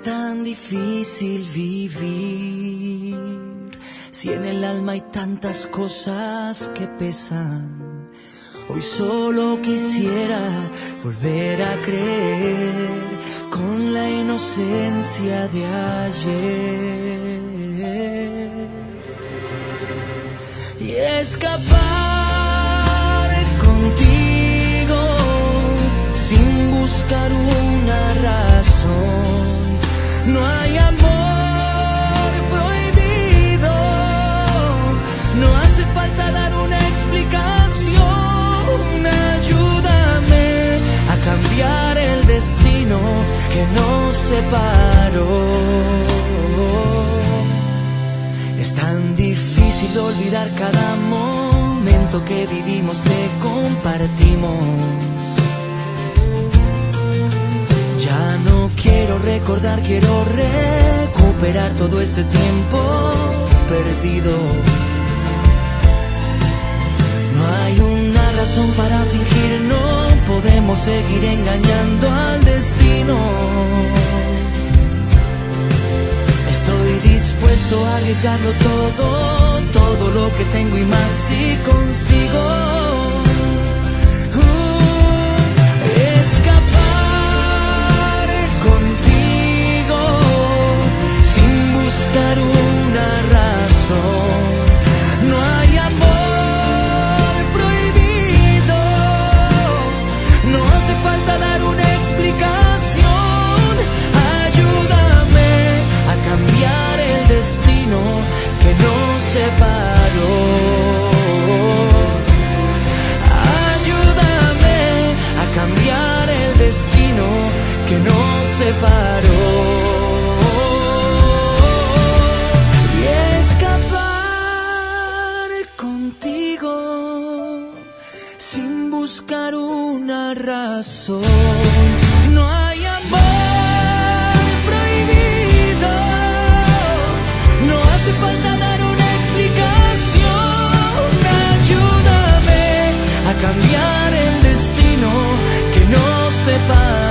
tan difícil vivir si en el alma hay tantas cosas que pesan? Hoy solo quisiera volver a creer con la inocencia de ayer y escapar contigo sin buscar una razón. No hay amor prohibido, no hace falta dar una explicación. Ayúdame a cambiar el destino que nos separó. Es tan difícil olvidar cada momento que vivimos, que compartimos. Ya no quiero recordar, quiero recuperar todo ese tiempo perdido. No hay una razón para fingir, no podemos seguir engañando al destino. Estoy dispuesto a arriesgarlo todo, todo lo que tengo y más si consigo escapar contigo sin buscar una razón. No hay amor prohibido, no hace falta dar una explicación. Ayúdame a cambiar el destino que nos separó. Ayúdame a cambiar el destino que nos separó. Y escapar contigo sin buscar una razón. No hay amor prohibido, no hace falta dar una explicación. Ayúdame a cambiar el destino que nos separa.